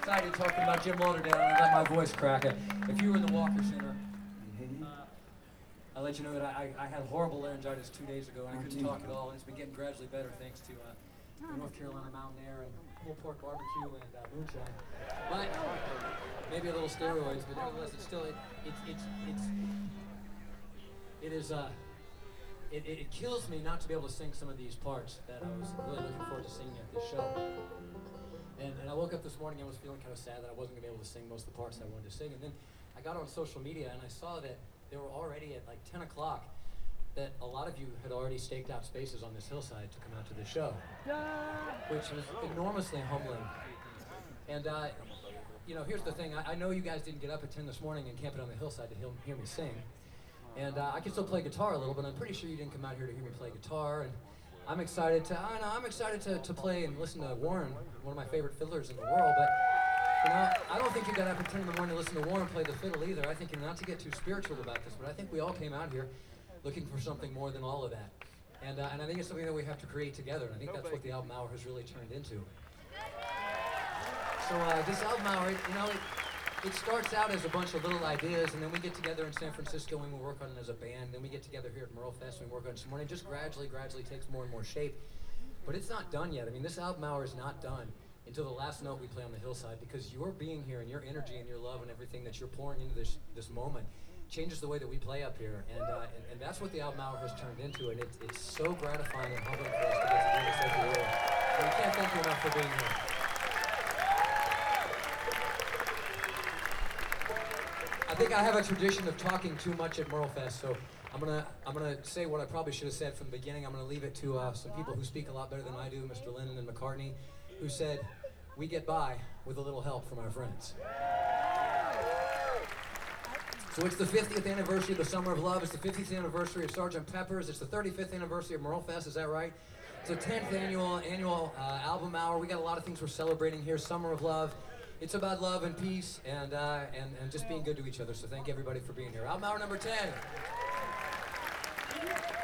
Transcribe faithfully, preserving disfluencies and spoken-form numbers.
excited talking about Jim Lauderdale, and I got my voice cracking. If you were in the Walker Center, uh, I'll let you know that I, I, I had horrible laryngitis two days ago, and I couldn't talk at all, and it's been getting gradually better thanks to uh, the North Carolina Mountain Air and pulled pork barbecue and uh, moonshine. But maybe a little steroids, but nevertheless, it's still it, it's it's it's it is uh it, it, it kills me not to be able to sing some of these parts that I was really looking forward to singing at this show. And, and I woke up this morning and was feeling kind of sad that I wasn't going to be able to sing most of the parts I wanted to sing. And then I got on social media and I saw that they were already at like ten o'clock, that a lot of you had already staked out spaces on this hillside to come out to the show, which was enormously humbling. And, uh, you know, here's the thing. I, I know you guys didn't get up at ten this morning and camp it on the hillside to hear, hear me sing. And uh, I can still play guitar a little, but I'm pretty sure you didn't come out here to hear me play guitar. And I'm excited to, I know, I'm excited to, to play and listen to Warren, one of my favorite fiddlers in the world. But, you know, I don't think you got up at ten in the morning to listen to Warren play the fiddle either. I think, you know, not to get too spiritual about this, but I think we all came out here looking for something more than all of that. And, uh, and I think it's something that we have to create together, and I think that's what the album hour has really turned into. So uh, this album hour, it, you know, it, it starts out as a bunch of little ideas, and then we get together in San Francisco and we work on it as a band, then we get together here at Merle Fest and we work on it some more, and it just gradually, gradually takes more and more shape. But it's not done yet. I mean, this album hour is not done until the last note we play on the hillside, because your being here and your energy and your love and everything that you're pouring into this, this moment changes the way that we play up here, and, uh, and and that's what the album hour has turned into, and it's it's so gratifying and humbling for us to get to do this every year. And we can't thank you enough for being here. I think I have a tradition of talking too much at Merle Fest, so I'm gonna I'm gonna say what I probably should have said from the beginning. I'm gonna leave it to uh, some people who speak a lot better than I do, Mister Lennon and McCartney, who said, "We get by with a little help from our friends." So it's the fiftieth anniversary of the Summer of Love. It's the fiftieth anniversary of Sergeant Pepper's. It's the thirty-fifth anniversary of Merle Fest. Is that right? It's the tenth annual annual uh, album hour. We got a lot of things we're celebrating here. Summer of Love. It's about love and peace and uh, and and just being good to each other. So thank everybody for being here. Album hour number ten.